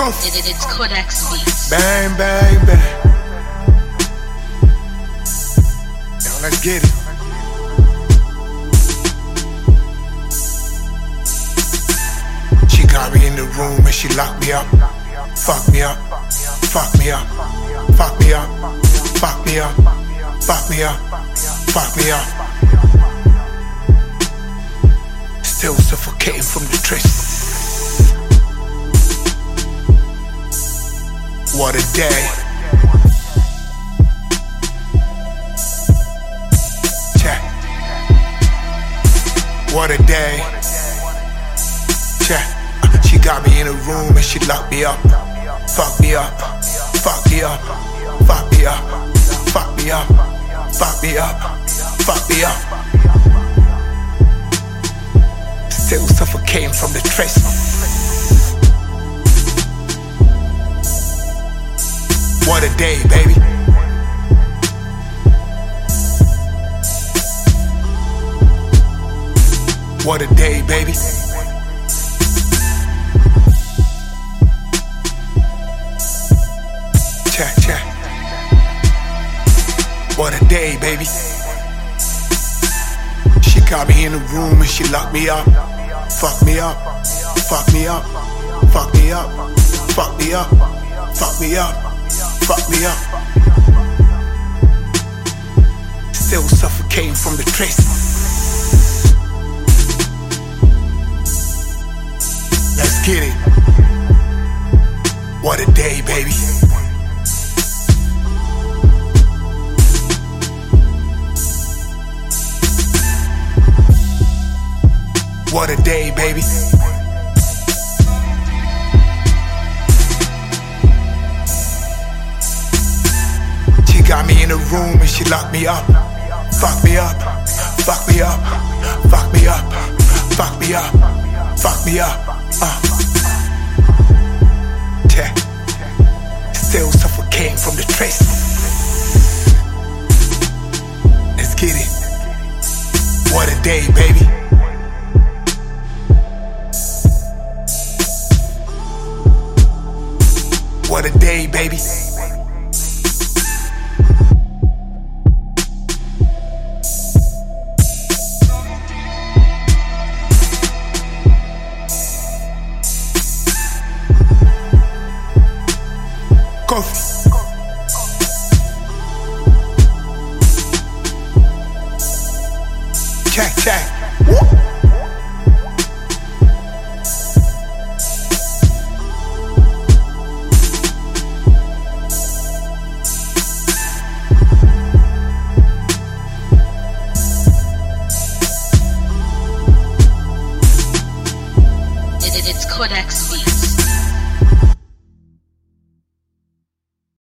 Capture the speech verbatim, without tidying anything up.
Go. It, it, it's Codex Beats. Bang, bang, bang. Yo, let's get it. She got me in the room and she locked me up. Fuck me up. Fuck me up. Fuck me up. Fuck me up. Fuck me up. Fuck me up. Still suffocating from the stress. What a day. Check. What a day. Check. She got me in a room and she locked me up. Fuck me up. Fuck me up. Fuck me up. Fuck me up. Fuck me up. Fuck me up. Still suffocating from the stress. What a day, baby. What a day, baby. Check, check. What a day, baby. She got me in the room and she locked me up. Fuck me up. Fuck me up. Fuck me up. Fuck me up. Fuck me up. Fuck me up. Still suffocating from the stress. Let's get it. What a day, baby. What a day, baby. She got me in a room and she locked me up. Fuck me up. Fuck me up. Fuck me up. Fuck me up. Fuck me up. Uh. Yeah. Still suffocating from the stress. Let's get it. What a day, baby. What a day, baby. Coffee. Check, check. It, it, it's Codex Beats.